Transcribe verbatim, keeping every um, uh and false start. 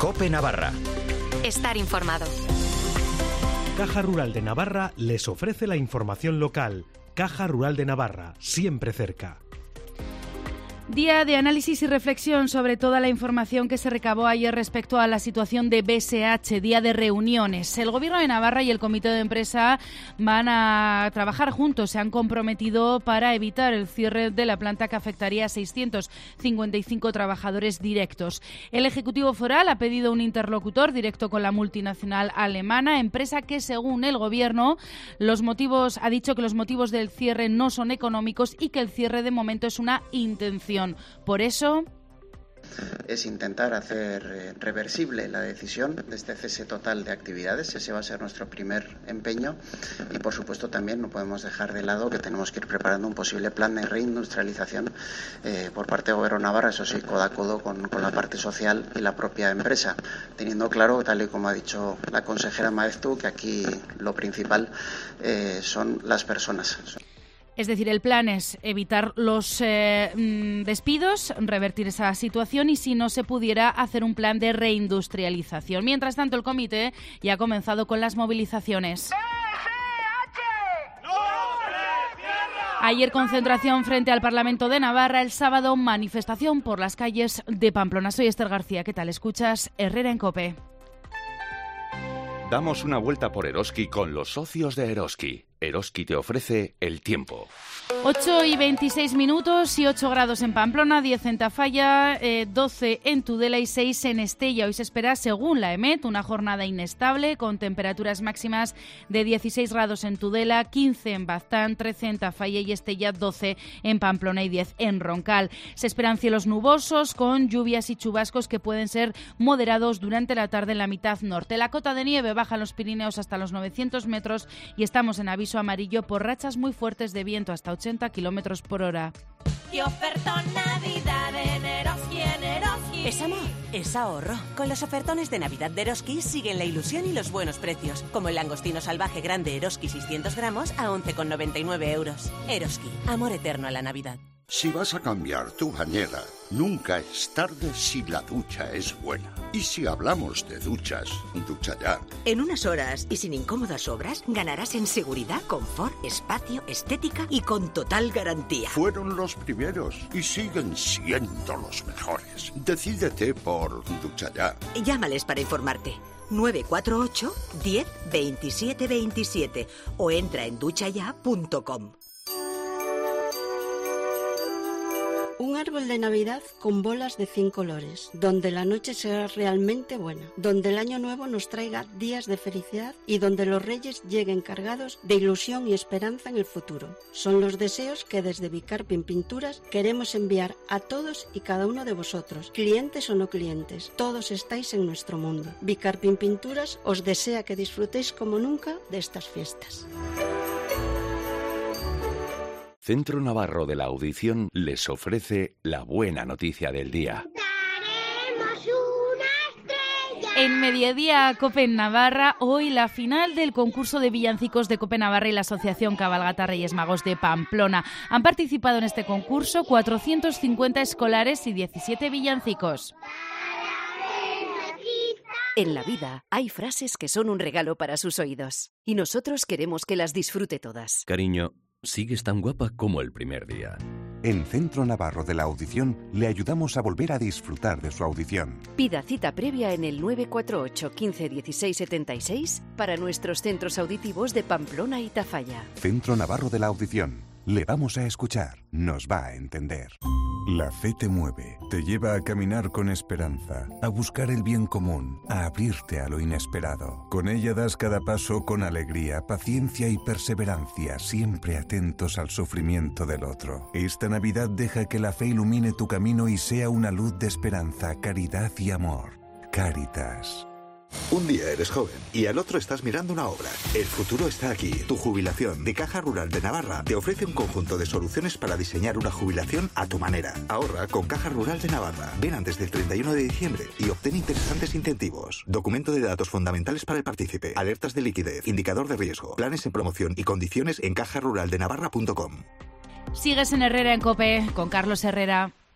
COPE Navarra. Estar informado. Caja Rural de Navarra les ofrece la información local. Caja Rural de Navarra, siempre cerca. Día de análisis y reflexión sobre toda la información que se recabó ayer respecto a la situación de B S H, día de reuniones. El Gobierno de Navarra y el Comité de Empresa van a trabajar juntos, se han comprometido para evitar el cierre de la planta que afectaría a seiscientos cincuenta y cinco trabajadores directos. El Ejecutivo Foral ha pedido un interlocutor directo con la multinacional alemana, empresa que, según el Gobierno, los motivos ha dicho que los motivos del cierre no son económicos y que el cierre de momento es una intención. Por eso es intentar hacer reversible la decisión de este cese total de actividades. Ese va a ser nuestro primer empeño y, por supuesto, también no podemos dejar de lado que tenemos que ir preparando un posible plan de reindustrialización eh, por parte del Gobierno de Navarra, eso sí, codo a codo con, con la parte social y la propia empresa, teniendo claro, tal y como ha dicho la consejera Maeztu, que aquí lo principal eh, son las personas. Es decir, el plan es evitar los eh, despidos, revertir esa situación y, si no se pudiera, hacer un plan de reindustrialización. Mientras tanto, el comité ya ha comenzado con las movilizaciones. Ayer concentración frente al Parlamento de Navarra, el sábado manifestación por las calles de Pamplona. Soy Esther García, ¿qué tal? Escuchas Herrera en COPE. Damos una vuelta por Eroski con los socios de Eroski. Eroski te ofrece el tiempo. ocho y veintiséis minutos y ocho grados en Pamplona, diez en Tafalla, eh, doce en Tudela y seis en Estella. Hoy se espera, según la EMET, una jornada inestable con temperaturas máximas de dieciséis grados en Tudela, quince en Baztán, trece en Tafalla y Estella, doce en Pamplona y diez en Roncal. Se esperan cielos nubosos con lluvias y chubascos que pueden ser moderados durante la tarde en la mitad norte. La cota de nieve baja en los Pirineos hasta los novecientos metros y estamos en aviso amarillo por rachas muy fuertes de viento hasta ochenta kilómetros por hora. ¡Qué ofertón Navidad en Eroski, en Eroski! Es amor, es ahorro. Con los ofertones de Navidad de Eroski siguen la ilusión y los buenos precios. Como el langostino salvaje grande Eroski seiscientos gramos a once con noventa y nueve euros. Eroski, amor eterno a la Navidad. Si vas a cambiar tu bañera, nunca es tarde si la ducha es buena. Y si hablamos de duchas, ducha ya. En unas horas y sin incómodas obras, ganarás en seguridad, confort, espacio, estética y con total garantía. Fueron los primeros y siguen siendo los mejores. Decídete por ducha ya. Llámales para informarte. nueve cuatro ocho, diez, veintisiete veintisiete o entra en duchaya punto com. Un árbol de Navidad con bolas de cinco colores, donde la noche será realmente buena, donde el año nuevo nos traiga días de felicidad y donde los reyes lleguen cargados de ilusión y esperanza en el futuro. Son los deseos que desde Bicarpin Pinturas queremos enviar a todos y cada uno de vosotros, clientes o no clientes, todos estáis en nuestro mundo. Bicarpin Pinturas os desea que disfrutéis como nunca de estas fiestas. Centro Navarro de la Audición les ofrece la buena noticia del día. ¡Daremos una estrella! En Mediodía COPE en Navarra, hoy la final del concurso de villancicos de COPE Navarra y la Asociación Cabalgata Reyes Magos de Pamplona. Han participado en este concurso cuatrocientos cincuenta escolares y diecisiete villancicos. En la vida hay frases que son un regalo para sus oídos y nosotros queremos que las disfrute todas. Cariño, sigues tan guapa como el primer día. En Centro Navarro de la Audición le ayudamos a volver a disfrutar de su audición. Pida cita previa en el nueve cuatro ocho, quince, dieciséis, setenta y seis para nuestros centros auditivos de Pamplona y Tafalla. Centro Navarro de la Audición. Le vamos a escuchar, nos va a entender. La fe te mueve, te lleva a caminar con esperanza, a buscar el bien común, a abrirte a lo inesperado. Con ella das cada paso con alegría, paciencia y perseverancia, siempre atentos al sufrimiento del otro. Esta Navidad deja que la fe ilumine tu camino y sea una luz de esperanza, caridad y amor. Cáritas. Un día eres joven y al otro estás mirando una obra. El futuro está aquí. Tu jubilación de Caja Rural de Navarra te ofrece un conjunto de soluciones para diseñar una jubilación a tu manera. Ahorra con Caja Rural de Navarra. Ven antes del treinta y uno de diciembre y obtén interesantes incentivos. Documento de datos fundamentales para el partícipe. Alertas de liquidez. Indicador de riesgo. Planes en promoción y condiciones en caja rural de navarra punto com. Sigues en Herrera en COPE con Carlos Herrera.